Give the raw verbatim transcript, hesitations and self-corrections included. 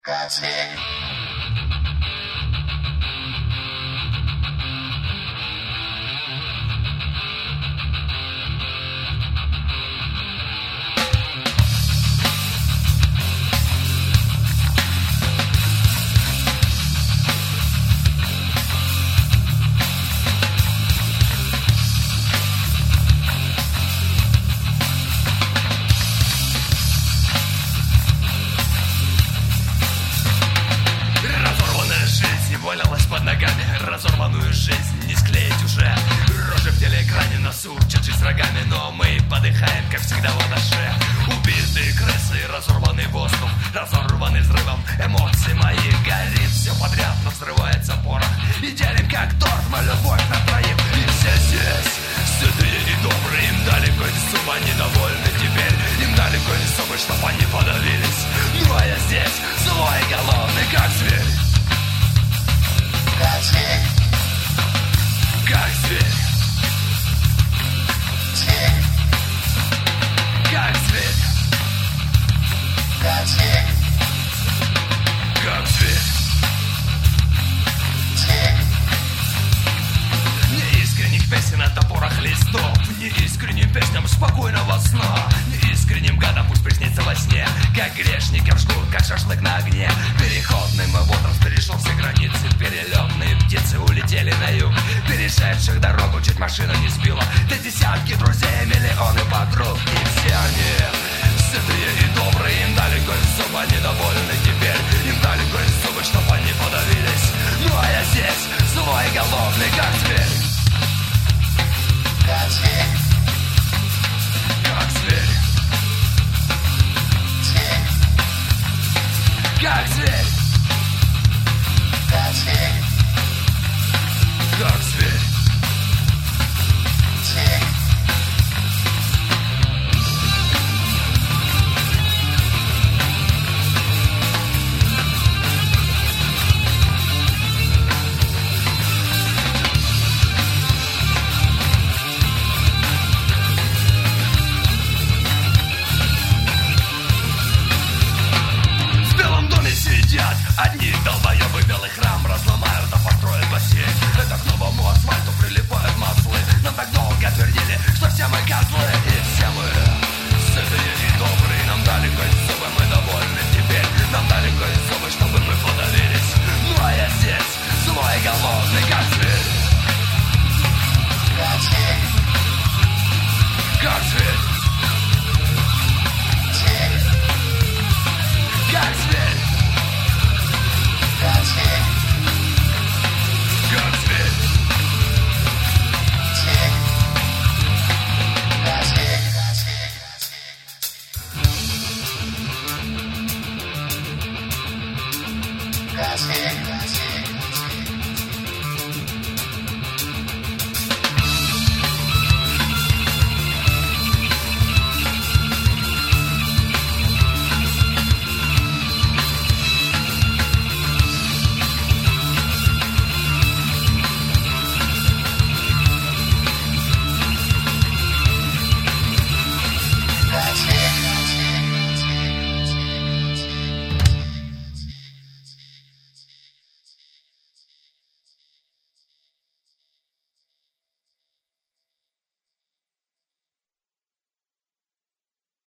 Как зверь. Валялась под ногами, разорванную жизнь не склеить уже. Рожи в телеэкране, насупчившись рогами, но мы подыхаем, как всегда, в душе. Убитые крысы, разорванный воздух, разорванный взрывом эмоций моих. Горит все подряд, но взрывается порох, и делим как торт мы любовь на троих. И все здесь, святые и добрые, им дали кольцо, они довольны теперь. Им дали кольцо, чтоб они подавились. Ну а я здесь, злой и голодный, как зверь. Как зверь. Как зверь. Зверь. Как зверь. Как зверь. Как зверь. Зверь. Неискренних песен от топорах листов, неискренним песням спокойного сна, неискренним гадам пусть приснится во сне, как грешников жгут, как шашлык на огне. Переходный мой возраст перешел все границы, перелетные птицы улетели на юг, перешедших дорогу чуть машина не сбила. Да десятки друзей, миллионы подруг, и все они святые и добрые, им дали кольцо, они довольны теперь. Им дали кольцо, чтоб они подавились. Ну а я здесь, злой и голодный, как зверь. Как зверь. Как зверь. Зверь. Как зверь. Как зверь. Как зверь. Зверь. В белом доме сидят одни долбоебы, белый храм разломают, а построят бассейн. Это к новому асфальту прилипают маслы. Нам так долго твердили, что все мы козлы. И все мы святые и добрые. Нам дали кольцо, мы довольны теперь. Нам дали кольцо, чтобы мы подавились. Ну а я здесь, злой и голодный, как зверь. Как зверь. Как зверь. Зверь. Как зверь. Как зверь. Как зверь. Зверь. Как зверь. Как зверь. Как зверь.